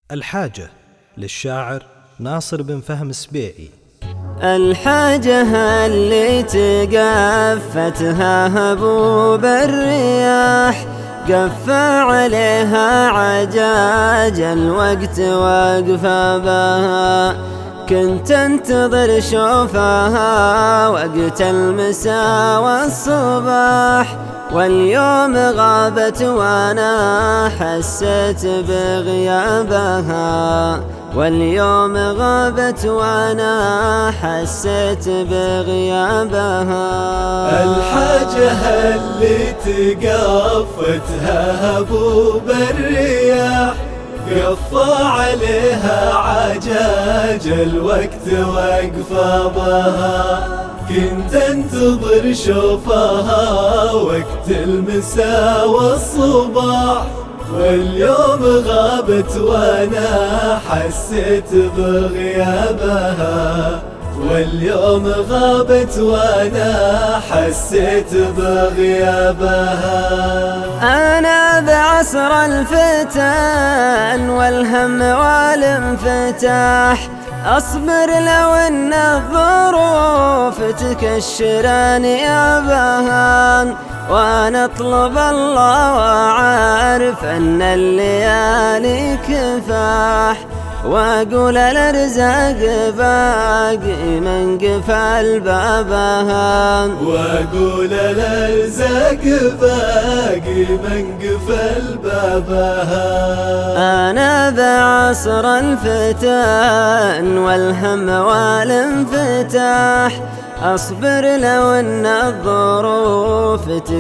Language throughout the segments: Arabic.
الحاجة للشاعر ناصر بن فهم السبيعي. الحاجة اللي تقفتها هبوب الرياح، قفى عليها عجاج الوقت واقفة بها. كنت انتظر شوفها وقت المساء والصباح، واليوم غابت وانا حسيت بغيابها. واليوم غابت وانا حسيت بغيابها. الحاجة اللي تقفتها هبوب الرياح، قفى عليها عجاج الوقت واقفة بها. كنت انتظر شوفها وقت المساء والصباح، واليوم غابت وانا حسيت بغيابها. واليوم غابت وانا حسيت بغيابها. انا بعصر الفتن والهم والانفتاح، اصبر لو ان الظروف تكشرني ابها. وانا اطلب الله واعرف ان الليالي كفاح، واقول الارزاق باقي من قفل بابها. واقول الارزاق باقي من قفل بابها. انا بعصر الفتن والهم والانفتاح، اصبر لو ان الظروف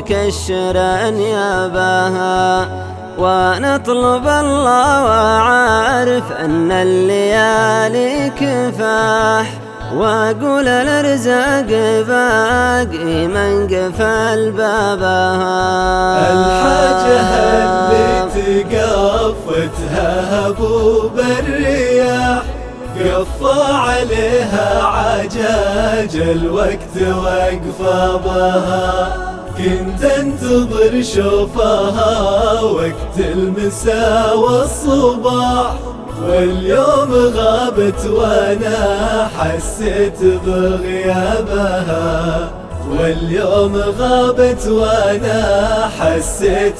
تكشرني اباها. وانا اطلب الله واعرف ان الليالي كفاح، واقول الارزاق باقي من قفل بابها. الحاجة اللي تقفتها هبوب الرياح، قفى عليها عجاج الوقت واقفة بها. كنت انتظر شوفها وقت المساء والصباح، واليوم غابت وانا حسيت بغيابها. واليوم غابت وانا حسيت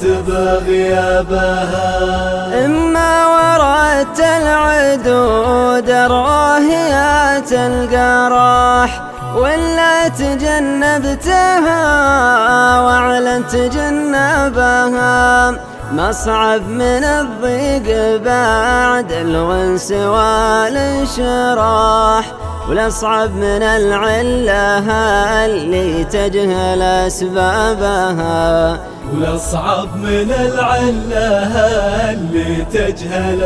بغيابها. اما وردت العدود الراهيات القراح، ولا تجنبتها واعلنت جنبها. مصعب من الضيق بعد الونس والانشراح، والاصعب من العله اللي تجهل اسبابها. والاصعب من العله اللي تجهل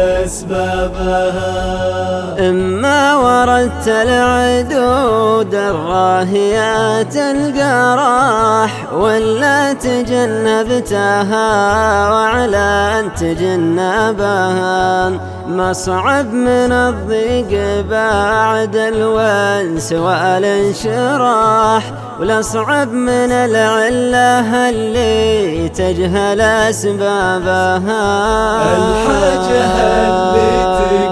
اسبابها. اما وردت العدود الراهيات القراح، ولا تجنبتها واعلنت جنبها. مصعب من الضيق بعد الونس والانشراح، والاصعب من العله اللي تجهل اسبابها. الحاجة اللي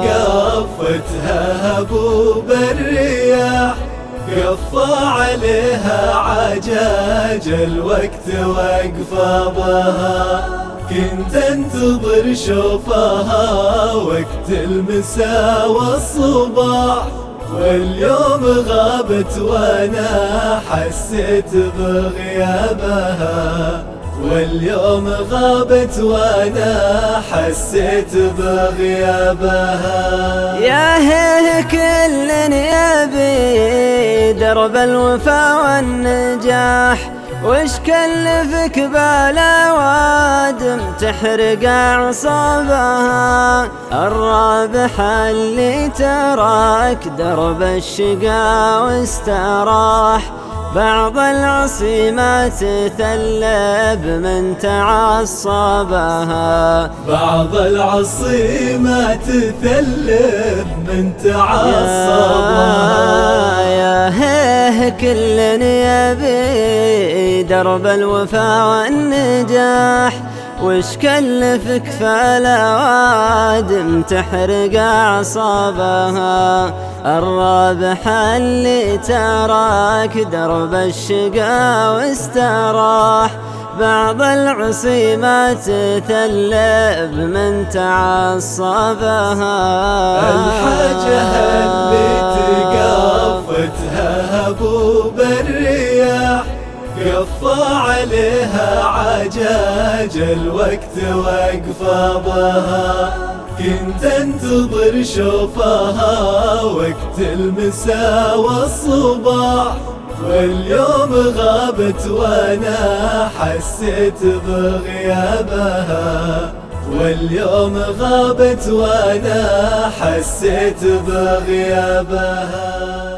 تقفتها هبوب الرياح، قفى عليها عجاج الوقت واقفة بها. كنت انتظر شوفها وقت المساء والصباح، واليوم غابت وانا حسيت بغيابها. واليوم غابت وانا حسيت بغيابها. يا هيه كل يبي درب الوفا والنجاح، وش كلفك بالاوادم تحرق اعصابها. الرابح اللي تراك درب الشقا واستراح، بعض العصيمات تثلب من تعصبها. بعض العصيمات تثلب من تعصبها. يا هيه كل يبي درب الوفا والنجاح، وش كلفك فالأوادم تحرق أعصابها؟ الرابح اللي تراك درب الشقا واستراح، بعض العصيمات تثلب من تعصبها. الحاجة اللي تقافتها هبوب الرياح، قفى عليها عجاج الوقت واقفابها، كنت انتظر شوفها وقت المساء والصباح، واليوم غابت وانا حسيت بغيابها، واليوم غابت وانا حسيت بغيابها.